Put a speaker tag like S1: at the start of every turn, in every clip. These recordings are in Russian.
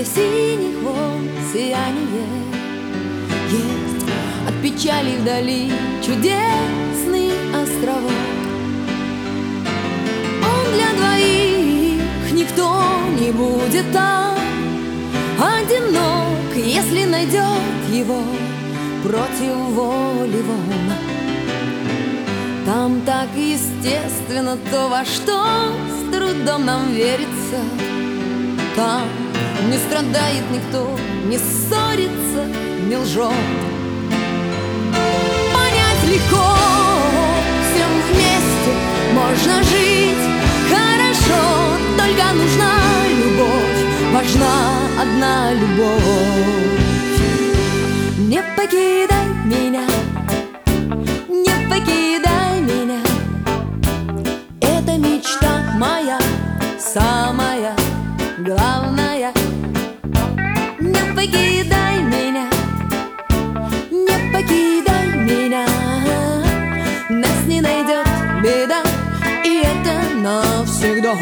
S1: где синих волн сияние. Есть от печали вдали чудесный островок. Он для двоих, никто не будет там одинок, если найдет его против воли волн. Там так естественно то, во что с трудом нам верится. Там не страдает никто, не ссорится, не лжет. Понять легко, всем вместе можно жить хорошо. Только нужна любовь, важна одна любовь. Не покидай меня, не покидай меня. Это мечта моя, самая главная. Не покидай меня, не покидай меня. Нас не найдет беда, и это навсегда.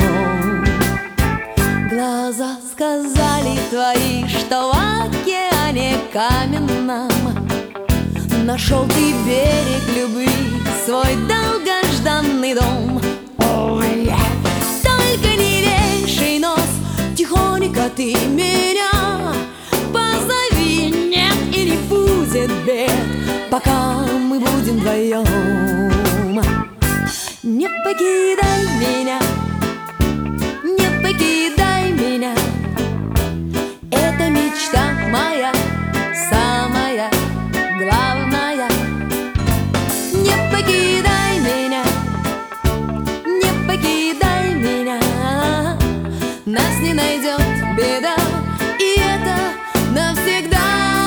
S1: Глаза сказали твои, что в океане каменном нашел ты берег любви, свой долгожданный дом. Oh, yeah. Только не вешай нос, тихонько ты меня позови. Нет, и не будет бед, пока мы будем вдвоем. Не покидай меня, не покидай меня. Это мечта моя, самая главная. Не покидай меня, не покидай меня. Нас не найдет беда, и это навсегда.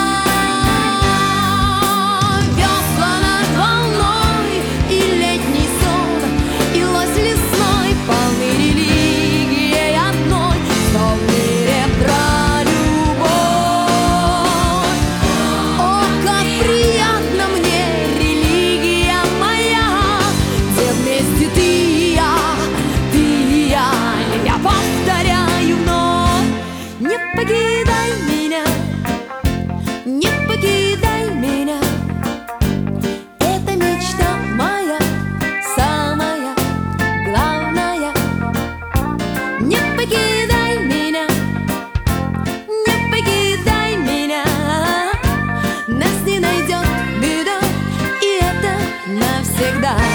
S1: Весла над волной и летний сон, и лось лесной полны религией одной. Что в мире про любовь. О, как приятно мне, религия моя, где вместе ты и я, ты и я. Я повторяю вновь. Не покидай меня, не покидай меня. Это мечта моя, самая главная. Не покидай меня, не покидай меня. Нас не найдет беда, и это навсегда.